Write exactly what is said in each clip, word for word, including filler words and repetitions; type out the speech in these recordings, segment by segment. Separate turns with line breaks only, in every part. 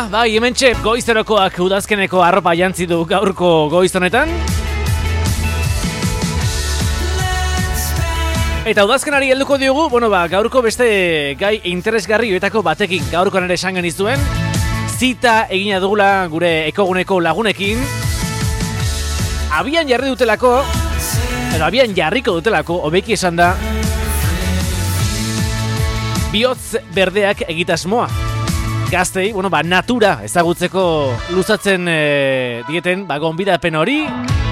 bai, hementxe goizerokoak udazkeneko arropa jantzi du gaurko goiz honetan. Eta udazkenari helduko diogu, bueno ba, gaurko beste gai interesgarri hoetako batekin, gaurko nire esan genizuen, zita egina dugula gure ekoguneko lagunekin, abian jarri dutelako, edo abian jarriko dutelako, hobeki esan da, bihotz berdeak egitasmoa. Gaztei, bueno, ba, natura ezagutzeko luzatzen e, dieten, ba, gonbidapen hori.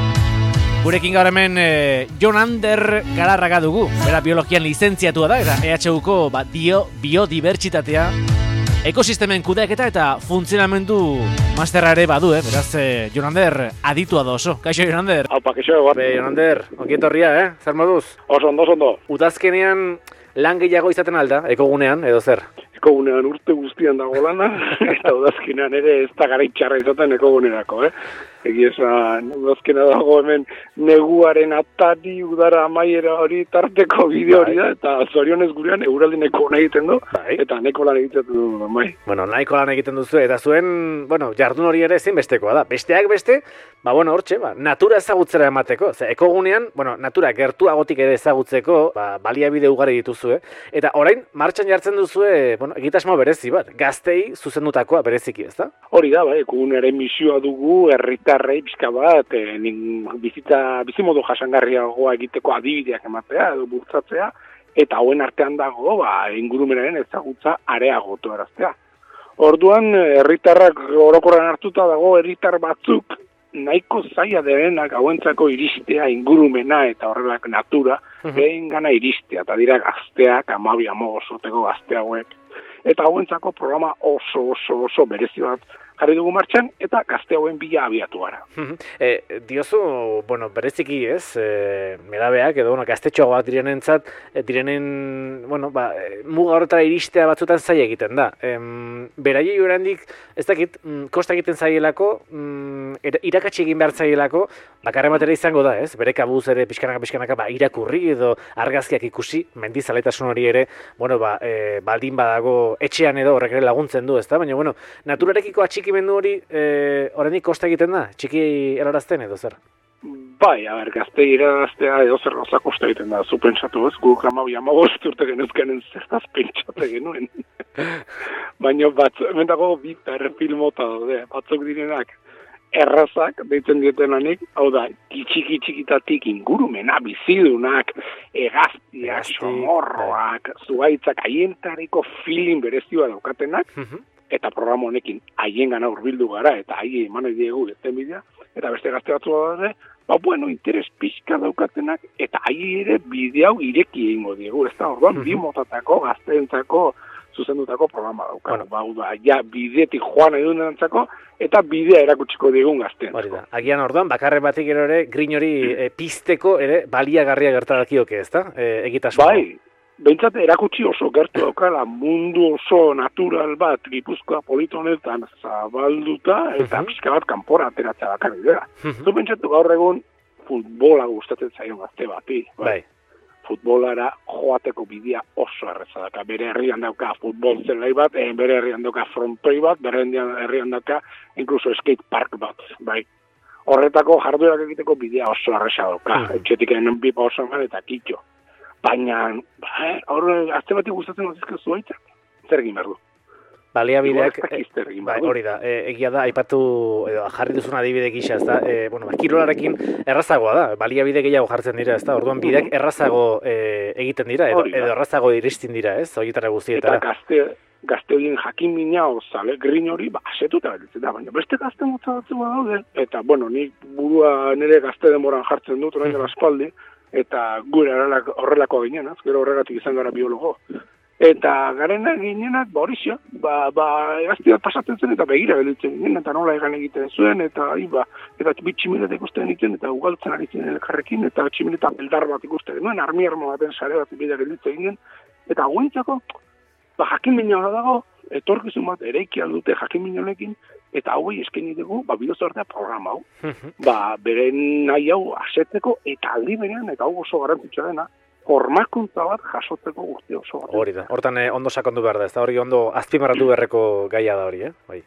Gurekin gaur hemen e, Jon Ander Galarraga dugu. Bera biologian lizentziatua da, eta E H Uko ba, dio, biodibertsitatea, ekosistemen kudeaketa eta funtzionamendu masterra ere badu, eh? Beraz, e, Jon Ander aditua da oso. Kaixo, Jon Ander?
Haupa, kaixo, bat.
Be, Jon Ander, okietorria, eh? Zer moduz?
Oso ondo, oso ondo.
Udazkenean lan gehiago izaten alda, ekogunean, edo zer?
Ekogunean urte guztian dago lana, eta udazkenean ere ez da garaitxarra izaten ekogunerako, eh? Egi esan, udazkena dago hemen neguaren atari udara amaiera hori tarteko bideo hori da, eta zorionez gurean euraldi neko lan egiten du, bai. Eta neko lan egiten du, bai.
Bueno, nahiko lan egiten duzu, eta zuen, bueno, jardun hori ere ezin bestekoa da. Besteak beste, ba, bueno, hortxe, ba, natura ezagutzera emateko, ze ekogunean, bueno, natura gertuagotik ere ezagutzeko, ba, baliabide ugari dituzue, eta orain, martxan jartzen duzue, bueno, egitasmo berezi bat, gaztei zuzendutakoa bereziki, ez da?
Hori da, bai, ekogunaren misioa dugu, herritarrei pixka bat, e, nin, bizita, bizimodu jasangarriagoa egiteko adibideak ematea, edo bultzatzea, eta hauen artean dago, ba, ingurumenaren ezagutza areagotu eraztea. Orduan, herritarrak orokorran hartuta dago, herritar batzuk, nahiko zaila derenak hauentzako iristea, ingurumena eta horrelak natura, uh-huh. Behin gana iristea, eta dira gazteak, amabi amogosoteko gazte hauek. Eta hauentzako programa oso, oso, oso berezi bat jarri dugu martxan, eta gazte hauen bila abiatu gara.
e, diozu, bueno, bereziki ez, e, medabeak, edo bueno, gaztetxoagoak direnentzat, e, direnen, bueno, ba, e, muga horretara iristea batzutan zaila egiten da. E, beraiei orandik, ez dakit, mm, kosta egiten zaielako, mm, irakatsi egin behar zaielako, bakarren batera izango da, ez? Bere kabuz ere pixkanaka, pixkanaka, ba, irakurri edo argazkiak ikusi, mendizaletasun hori ere, bueno, ba, e, baldin badago etxean edo horrek ere laguntzen du, ezta? Baina, bueno, naturarekiko atxikimendu hori, e, oraindik kosta egiten da? Txiki erarazten edo zer?
Bai, a ber, gazte iraraztea edo zer gauza kosta egiten da, zu pentsatu ez, guk amabi amagost urte genezkenen zertaz pentsatu genuen. Baina batzu, hemen dago bi perfil mota daude, batzuk direnak, errazak, deitzen dietenanik, hau da, kitxiki txikitatik ingurumena, bizidunak, egaztiak, somorroak, zuaitzak, haientariko feeling berezioa daukatenak, uh-huh. Eta programa honekin haien gana hurbildu gara, eta haien eman diegu ezten bidea, eta beste gazte batzu da, ba, bueno, interes pixka daukatenak, eta haien ere bidea ireki egingo diegu, ez da, orduan, uh-huh. Bi motatako, gazteentzako, zuzendutako programa dauka. Bueno, ba, da, ja, bidetik joan edunentzako, eta bidea erakutsiko digun gazten.
Hori da, agian orduan, bakarren batik ero ere, grin hori e, pizteko ere baliagarria gertarakioke, ez da? E, egitasmo.
Bai, behintzat erakutsi oso gertu daukala mundu oso natural bat Gipuzkoa polito honetan zabalduta, eta uh-huh. Pizka bat kanpora ateratzea bakarrik dira. Uh-huh. Zu pentsatu gaur egun futbola gustatzen zaion gazte bati. Bai. Bai. Futbolara joateko bidea oso erreza daka. Bere herrian dauka futbol zelai bat, eh, bere herrian dauka frontoi bat, bere herrian dauka incluso skate park bat. Bai. Horretako jarduerak egiteko bidea oso erreza dauka. Uh-huh. Etxetik enen pipa oso eman eta kitxo. Baina, ba, hor, azte batik gustatzen gozizko zuaitzak, zer egin behar du?
Baliabideak, e, bai, hori da, e, egia da, aipatu, edo, jarri duzun adibide gisa, ez da, e, bueno, kirolarekin errazagoa da, baliabide gehiago jartzen dira, ez da, orduan bideak errazago e, egiten dira, edo, edo errazago iristin dira, ez, horietara guztietara.
Eta gazte, gazte horien jakin mina ozale, grin hori, ba, asetuta beritzen da, baina beste gazte motza batzu daude, eta, bueno, nik burua nire gazte denboran jartzen dut, orain dela espaldi, eta gure horrelako ginenak, gero horregatik izan gara biologo. Eta garena ginenak, ba horixo, ba, ba egazti bat pasatzen zen, eta begira gelditzen ginen, eta nola egan egiten zuen, eta hi, ba, eta bitximilet ikusten egiten, eta ugaltzen ari zen elkarrekin, eta tximileta beldar bat ikusten genuen, armi arma baten sare bat bidea gelditzen ginen, eta guentzako, ba jakin minioa dago, etorkizun bat ereiki aldute jakin minionekin, eta hauei eskaini dugu, ba, bidozortea programa hau. Ba, beren nahi hau asetzeko, eta aldi berean, eta hau oso garrantzitsua dena, formakuntza bat jasotzeko guzti oso bat.
Hori da, hortan eh, ondo sakondu behar da, ez da hori ondo azpimarratu beharreko gaia da hori, eh? Bai.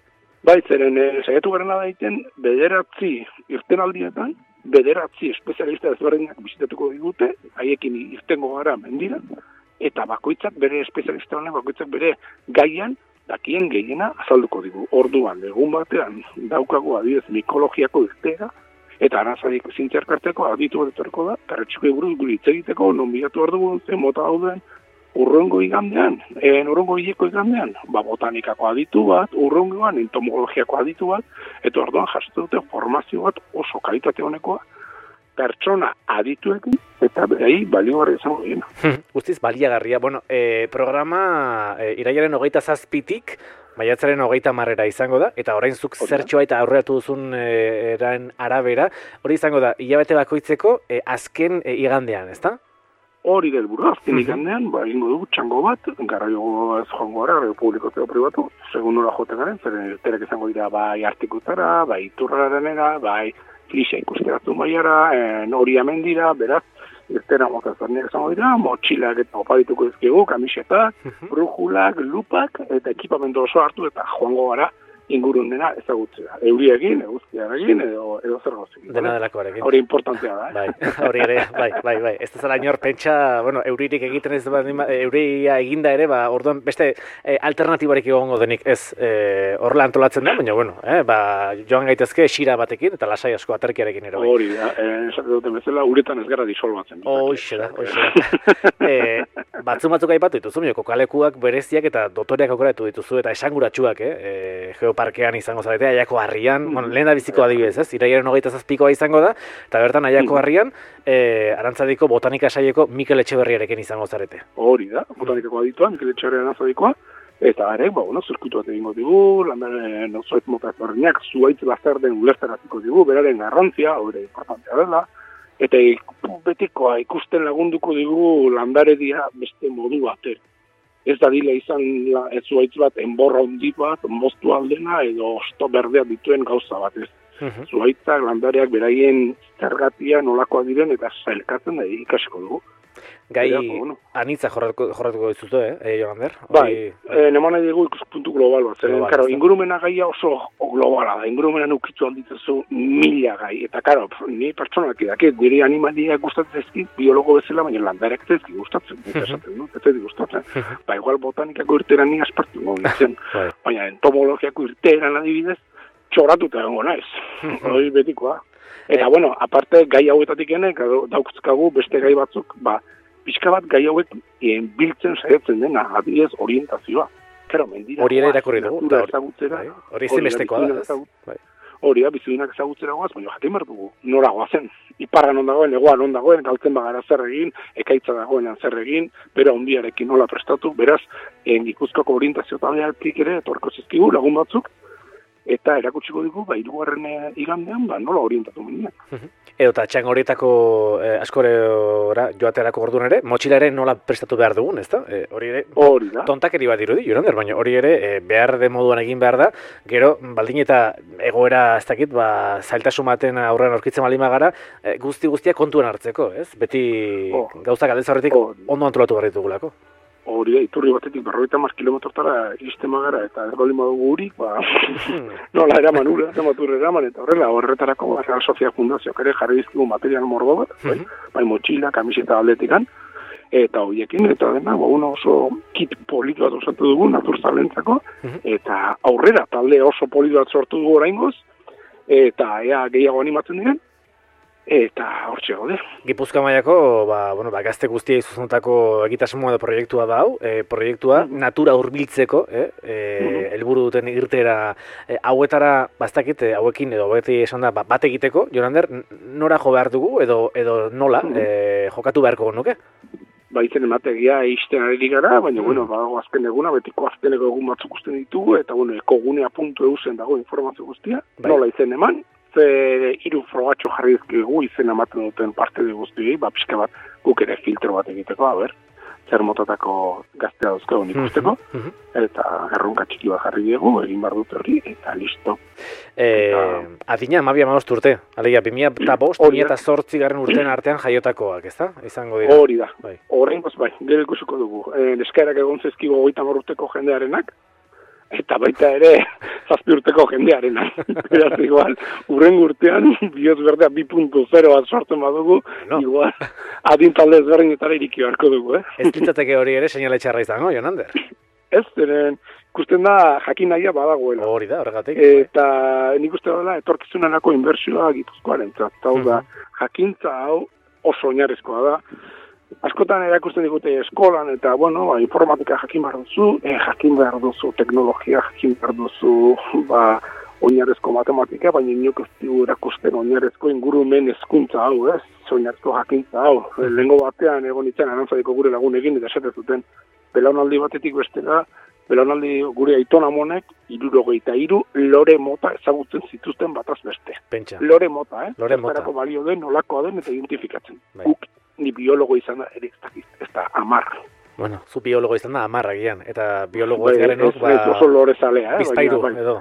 Bai, zeren, e, saiatu garen daiten, bederatzi irtenaldietan, bederatzi espezialista ezberdinak bizitatuko digute, haiekin irtengo gara mendira, eta bakoitzak bere espezialista honek, bakoitzak bere gaian, dakien gehiena azalduko digu. Orduan, egun batean daukago adibidez mikologiako irtera, eta arazarik zintzerkarteko aditu etorko da, perretxuko buruz guri hitz egiteko, non bilatu hor dugun, zen mota dauden, urrengo igandean, en urrengo hileko igandean, ba, botanikako aditu bat, urrengoan entomologiako aditu bat, eta orduan jasotu dute formazio bat oso kalitate honekoa, pertsona adituekin, eta berai baliogarria izango dira.
Guztiz baliagarria. Bueno, e, programa e, irailaren hogeita zazpitik, maiatzaren hogeita marrera izango da, eta orain zuk zertxoa eta aurreratu duzun e, eran arabera, hori izango da, hilabete bakoitzeko e, azken e, igandean, ezta?
Hori del buru, azken igandean, ba, ingo dugu txango bat, garraio ez joango gara, garraio publiko eta pribatu, segun nola jote garen, zer terek izango dira, bai artikutara, bai iturrarenera, bai flisa ikusteratu maiara, hori hemen dira, beraz, irtera mota zerniak izango dira, motxilak eta opadituko ezkigu, kamisetak, brujulak, lupak, eta ekipamendu oso hartu, eta joango gara, ingurunena ezagutzea. Euriekin, eguzkiarekin, edo, edo zer gozekin.
Dena delakoarekin.
Hori importantea da, eh?
Bai, hori ere, bai, bai, bai. Ez da zara inor pentsa, bueno, euririk egiten ez da, euria eginda ere, ba, orduan beste eh, alternatibarik egongo denik ez eh, horrela antolatzen da, baina, bueno, eh, ba, joan gaitezke xira batekin, eta lasai asko aterkiarekin ere. Bai.
Hori da, eh, esate duten bezala, uretan ez gara disolbatzen.
Hoxe da, hoxe da. eh, batzu batzuk aipatu dituzu, mio, kokalekuak bereziak eta dotoreak aukeratu dituzu, eta esanguratsuak, eh, eh geoparkean izango zarete, Aiako Harrian, mm. bueno, lehen da biziko adibidez, ez? Irailaren hogeita zazpikoa izango da, eta bertan Aiako Harrian, eh, Arantzadiko botanika saieko Mikel Etxeberriarekin izango zarete.
Hori da, botanikako aditua, Mikel Etxeberriaren Arantzadikoa, eta ere, ba, bueno, zirkuitu bat egingo digu, landaren osoet mota ezberdinak, zuaitz lazer den ulertaraziko digu, beraren garrantzia, hori importantea dela, eta betikoa ikusten lagunduko digu landaredia beste modu bater. Ez da dila izan la, ez zuaitz bat enborra hondi bat, moztu aldena edo osto berdeak dituen gauza bat ez. Uh-huh. Zuaitzak, landareak beraien zergatia nolakoa diren eta zailkatzen da ikasiko dugu.
Gai bueno. Anitza jorratuko dizutu, eh, eh Joander?
Bai, e, neman nahi dugu ikuspuntu global bat. Zeren, karo, ingurumena gaia oso globala da. Ingurumena nukitu alditzu mila gai. Eta, karo, ni pertsonak edakit, dire animaliak gustatzen ezki, biologo bezala, baina landareak ezki gustatzen. Eta esaten, no? Ez ezki gustatzen. Ba, igual botanikako irteran ni aspartu gogitzen. Baina, entomologiako irteran adibidez, txoratuta egongo naiz. Hori betikoa. Eta, bueno, aparte, gai hauetatik ene, daukuzkagu beste gai batzuk, ba, pixka bat gai hauek biltzen saiatzen dena, adibidez orientazioa. Kero, mendira.
Hori ere irakurri dugu.
Hori
zinbestekoa da.
Hori da, bizidunak ezagutzera goaz, baina jakin behar dugu, nora goazen. Iparra non dagoen, egoa non dagoen, galtzen bagara zer egin, ekaitza dagoenan zer egin, bera ondiarekin nola prestatu, beraz, Gipuzkoako orientazio taldeak ere, etorko zizkigu lagun batzuk, eta erakutsiko dugu, ba, hirugarren igandean, ba, nola orientatu mendiak.
Edo eta txang horietako eh, askoreora joaterako orduan ere, motxilaren nola prestatu behar dugun, ezta? E, hori ere,
hori da.
Tontakeri bat dirudi, Jorander, baina hori ere e, behar de moduan egin behar da, gero, baldin eta egoera ez dakit, ba, zailtasun baten aurrean aurkitzen baldin bagara, e, guzti guztia kontuan hartzeko, ez? Beti oh. gauzak aldez horretik oh. ondo antolatu behar ditugulako.
Hori da, iturri batetik berrogeita hamar kilometrotara iristen magara eta ez baldin badugu urik, ba, nola eraman, ura, ematur eraman, eta horrela, horretarako, Real Sofia Fundazioak ere jarri dizkigu material mordo bat, bai, bai motxila, kamiseta aldetikan, eta horiekin, eta dena, ba, uno oso kit polit bat osatu dugu, naturzalentzako, eta aurrera, talde oso polit bat sortu dugu oraingoz, eta ea gehiago animatzen diren, eta hortxe gaude.
Gipuzkoa mailako, ba, bueno, ba, gazte guztia izuzunetako egitasmoa da proiektua da hau, e, proiektua mm-hmm. natura hurbiltzeko, eh, e, mm-hmm. helburu duten irtera e, hauetara, bastakit, e, hauekin edo beti esan da, ba, bat egiteko, Jorander, nora jo behar dugu edo, edo nola mm-hmm. e, jokatu beharko nuke?
Baitzen emategia eisten ari gara, baina, mm. bueno, badago azken eguna, betiko azkeneko egun batzuk usten ditugu, eta, bueno, ekogunea puntu eusen dago informazio guztia, bai. Nola izen eman, ze hiru frogatxo jarri dizkigu izen ematen duten parte de guztiei, ba, pixka bat guk ere filtro bat egiteko, a ber, zer motatako gaztea dauzkagun ikusteko, mm-hmm. eta erronka txiki bat jarri dugu, egin behar dut hori, eta listo.
E, eta... Adina, amabia maost urte, alegia, bimia eta bost, bimia eta zortzi garren urtean artean jaiotakoak, ez da? Izango dira.
Hori da, horrein bai. Gero ikusiko dugu. E, Eskaerak egon zezkigo goita urteko jendearenak, eta baita ere zazpi urteko jendearena. Beraz, igual, urren urtean, bihotz berdea bi puntu zero bat sortzen badugu, no. Igual, adin talde ezberdinetara iriki beharko dugu, eh?
Ez ditzateke hori ere seinale txarra izango, Jon Ander?
Ez, zeren, ikusten da jakin nahia badagoela.
Hori da, horregatik.
Eta nik uste dela etorkizunarako inbertsioa Gipuzkoarentzat. Hau da, jakintza hau oso oinarrizkoa da. Askotan erakusten digute eskolan eta, bueno, ba, informatika jakin behar duzu, eh, jakin behar duzu teknologia, jakin behar duzu, ba, oinarrizko matematika, baina inok ez dugu erakusten oinarrizko ingurumen hezkuntza hau, ez? Oinarrizko jakintza hau. Lehengo batean egon itzen arantzadiko gure lagunekin eta esaten zuten, belaunaldi batetik bestera, belaunaldi gure aiton amonek, hirurogeita hiru lore mota ezagutzen zituzten bataz beste.
Pentsa.
Lore mota, eh?
Lore mota.
Zertarako balio den, nolakoa den eta identifikatzen.
Bai.
Guk, ni biologo izan da, ere ez dakit, ez da amar.
Bueno, zu biologo izan da amarra gian, eta biologo
Bai,
ez garenok, ba...
Ez oso lore zalea, eh?
Bizpairu,
Baina,
edo.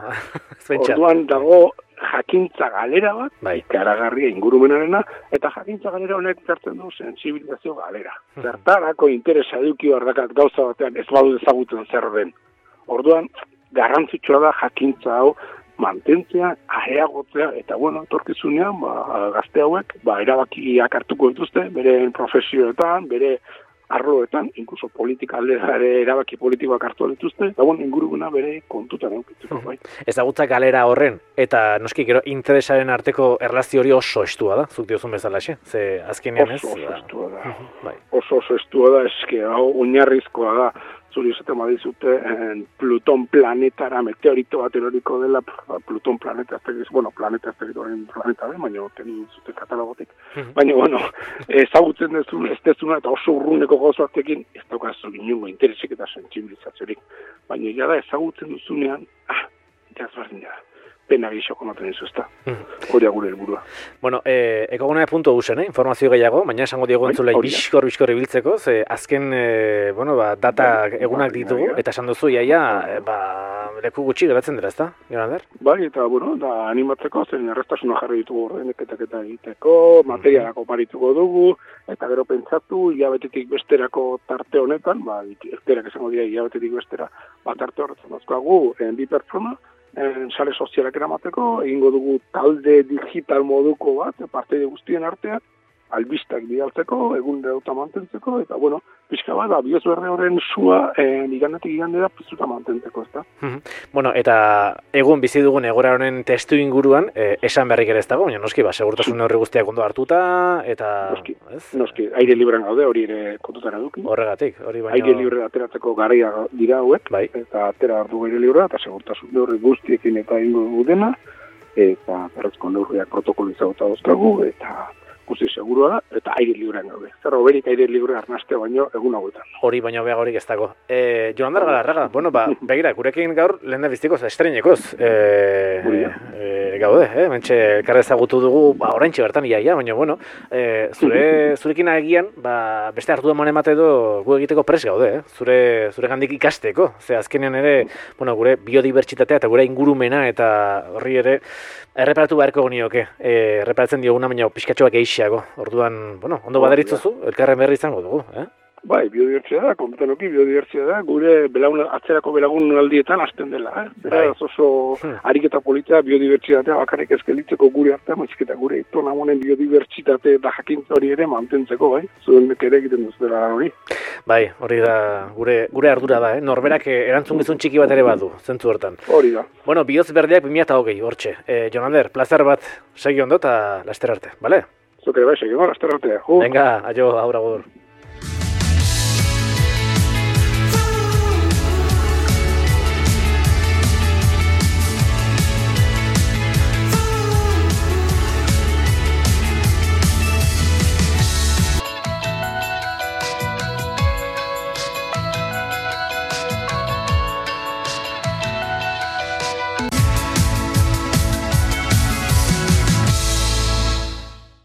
Orduan dago jakintza galera bat,
bai.
Ikaragarria ingurumenarena, eta jakintza galera honek zertzen du sentsibilizazio galera. Zertarako interesa eduki bardakat gauza batean ez badu ezagutzen zer den. Orduan, garrantzitsua da jakintza hau mantentzea, areagotzea, eta bueno, etorkizunean, ba, gazte hauek, ba, erabakiak hartuko dituzte, bere profesioetan, bere arloetan, inkluso politika aldera ere erabaki politikoak hartu dituzte, eta bon, inguruguna bere kontutan eukitzeko, bai.
Ezagutza galera horren, eta noski gero interesaren arteko erlazio hori oso estua da, zuk diozun bezala, xe? Ze azkenean ez?
Oso oso estua da.
Bai.
Oso oso estua da, eske, hau oinarrizkoa da, zuri esaten badizute, en Pluton planetara meteorito bat eroriko dela, Pluton planeta, ez tegiz, bueno, planeta ez tegiz horren planeta den, baina teni zute katalogotik. Baina, bueno, ezagutzen dezun, ez dezuna eta oso urruneko gauzatekin, ez daukazu inungo interesik eta sentsibilizaziorik. Baina ja da ezagutzen duzunean, ah, jazbardin da. Pena gixoko noten izu, ez da. Hori gure helburua.
Bueno, eh, ekoguna puntu guzen, eh? Informazio gehiago, baina esango diego entzulei bizkor, bizkor ibiltzeko, ze azken, eh, bueno, ba, data egunak ditugu, eta esan duzu, iaia, eh, ba, leku gutxi geratzen dira, ez da? Jonander?
Bai, eta, bueno, da animatzeko, zen errestasuna jarri ditugu ordeneketak eta egiteko, materialako parituko dugu, eta gero pentsatu, hilabetetik besterako tarte honetan, ba, ezterak esango dira, hilabetetik bestera, ba, tarte horretzen dazkoagu, bi pertsona, en sare sozialak eramateko, egingo dugu talde digital moduko bat, parteide guztien artean, albistak bidaltzeko, egun dauta mantentzeko, eta, bueno, pixka bat, bioz berre horren sua, eh, igandatik igandera, piztuta mantentzeko, ez da?
Bueno, eta egun bizi dugun egora honen testu inguruan, eh, esan berrik ere ez dago, baina noski, ba, segurtasun horri guztiak ondo hartuta, eta...
Noski, ez? Noski, aire librean gaude, hori ere kontutan eduki.
Horregatik, hori baino...
Aire libre ateratzeko garaia dira hauek,
bai.
Eta atera hartu aire librea, eta segurtasun horri guztiekin eta ingo dugu dena, eta perretzko neurriak protokolizauta dozkagu, eta... guzti segurua da, eta aire librean gaude. Zer oberik aire libre arnastea baino egun hauetan.
Hori baino beagorik ez dago. E, Jonander Galarraga, bueno, ba, begira, gurekin gaur lehen da biztikoz, estrenekoz. E, e, gaude, eh? Mentxe, elkarre ezagutu dugu, ba, oraintxe bertan iaia, baina, bueno, e, zure, zurekin agian, ba, beste hartu eman emate edo gu egiteko pres gaude, eh? Zure, zure gandik ikasteko. Ze azkenean ere, bueno, gure biodibertsitatea eta gure ingurumena eta horri ere, erreparatu beharko gonioke. E, erreparatzen dioguna, baina pixkatxoak eixiago. Orduan, bueno, ondo badaritzuzu, elkarren berri izango dugu, eh?
Bai, biodibertsia da, kontutan oki, biodibertsia da, gure belaun, atzerako belagun aldietan hasten dela, eh? Beraz oso ariketa polita biodibertsitatea bakarrik ezkelitzeko gure artean, maizik eta gure itonamonen biodibertsitate eta jakintza hori ere mantentzeko, bai? Zuen ere egiten duz dela hori.
Bai, hori da, gure, gure ardura da, eh? Norberak erantzun gizun txiki bat ere badu, zentzu hortan.
Hori da.
Bueno, bihotz berdeak bi mila hogei, hortxe. E, Jonander, plazer bat, segi ondo eta laster arte, bale?
Zuk ere bai, segi ondo, laster arte.
Venga, aio, aur, agur.